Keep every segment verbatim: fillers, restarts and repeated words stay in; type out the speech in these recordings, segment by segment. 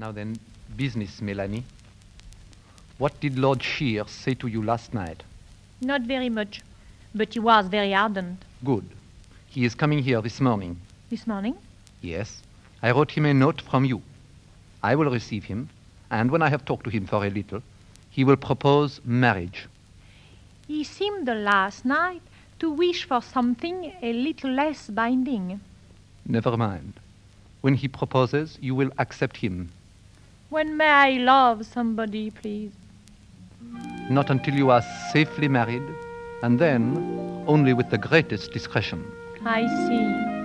Now then, business, Melanie. What did Lord Shear say to you last night? Not very much, but he was very ardent. Good. He is coming here this morning. This morning? Yes. I wrote him a note from you. I will receive him, and when I have talked to him for a little, he will propose marriage. He seemed last night to wish for something a little less binding. Never mind. When he proposes, you will accept him. When may I love somebody, please? Not until you are safely married, and then only with the greatest discretion. I see.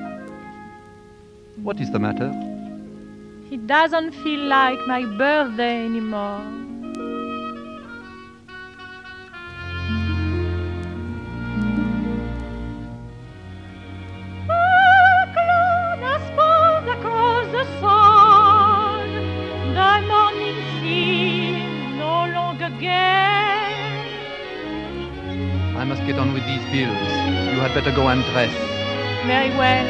What is the matter? It doesn't feel like my birthday anymore. I must get on with these bills. You had better go and dress. Very well.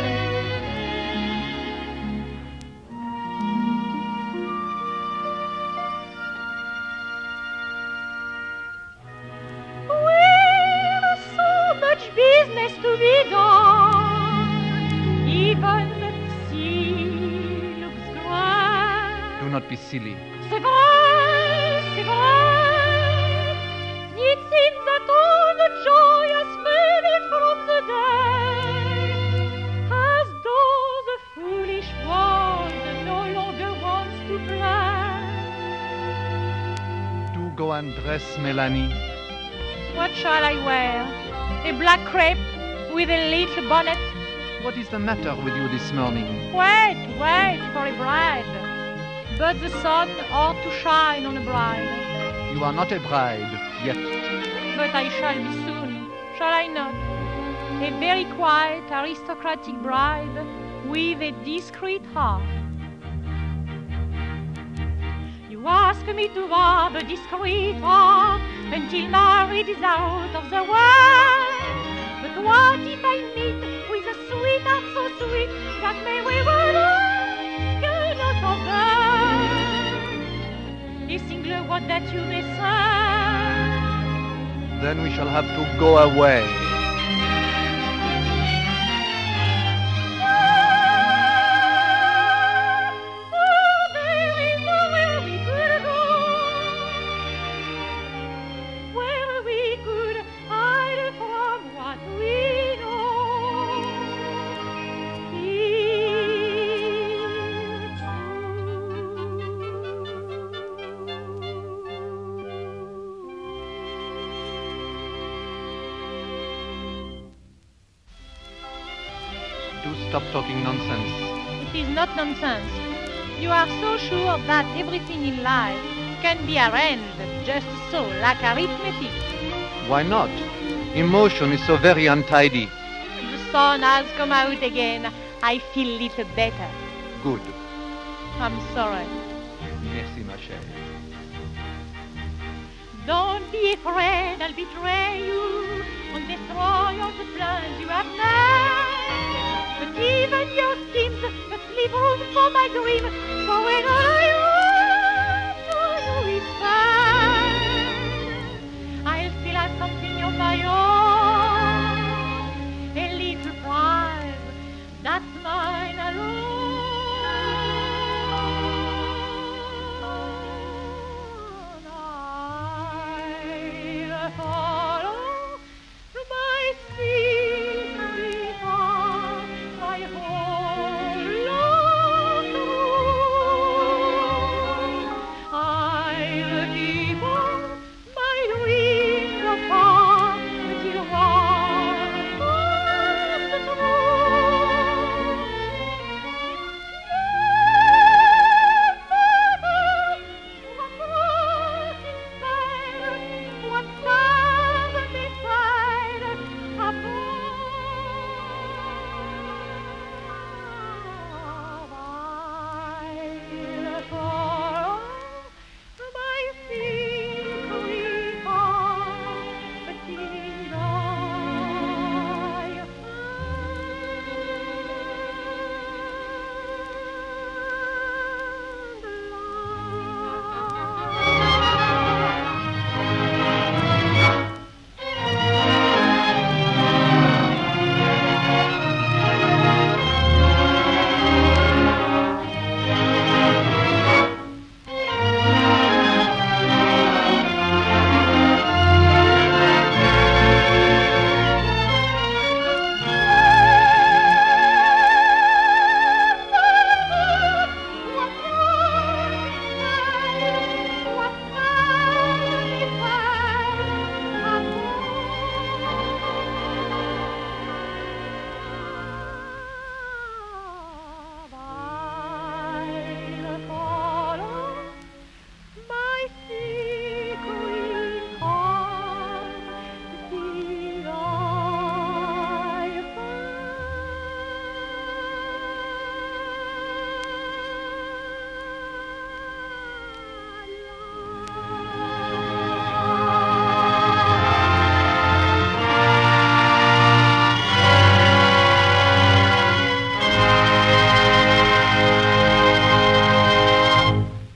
Well, so much business to be done. Even the sea looks grand. Do not be silly. C'est vrai, c'est vrai. It seems that all the joy has faded from the day, as though the foolish world no longer wants to play. Do go and dress, Melanie. What shall I wear? A black crepe with a little bonnet? What is the matter with you this morning? Wait, wait for a bride. But the sun ought to shine on a bride. You are not a bride yet. But I shall be soon, shall I not? A very quiet, aristocratic bride with a discreet heart. You ask me to rob a discreet heart until marriage is out of the way. But what if I meet with a sweetheart so sweet that may we cannot forbear? A single word that you may say. Then we shall have to go away. Oh, there is nowhere we could go, where we could hide from what we know. Do stop talking nonsense. It is not nonsense. You are so sure that everything in life can be arranged just so, like arithmetic. Why not? Emotion is so very untidy. The sun has come out again. I feel a little better. Good. I'm sorry. Merci, ma chère. Don't be afraid, I'll betray you and destroy all the plans you have made. But even your schemes must leave room for my dream. So when I